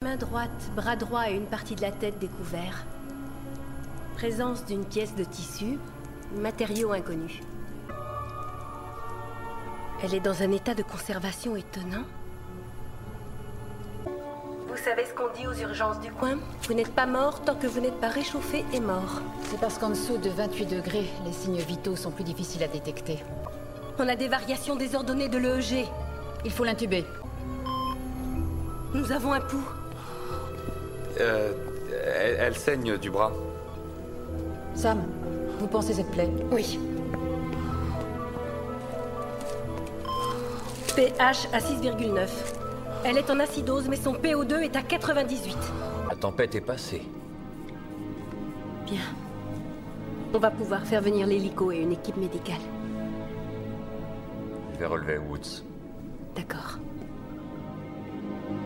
Main droite, bras droit et une partie de la tête découvert. Présence d'une pièce de tissu, matériau inconnu. Elle est dans un état de conservation étonnant. Vous savez ce qu'on dit aux urgences du coin? Vous n'êtes pas mort tant que vous n'êtes pas réchauffé et mort. C'est parce qu'en dessous de 28 degrés, les signes vitaux sont plus difficiles à détecter. On a des variations désordonnées de l'EEG. Il faut l'intuber. Nous avons un pouls. Elle saigne du bras. Sam, vous pensez cette plaie? Oui. pH à 6,9. Elle est en acidose, mais son PO2 est à 98. La tempête est passée. Bien. On va pouvoir faire venir l'hélico et une équipe médicale. Je vais relever Woods. D'accord.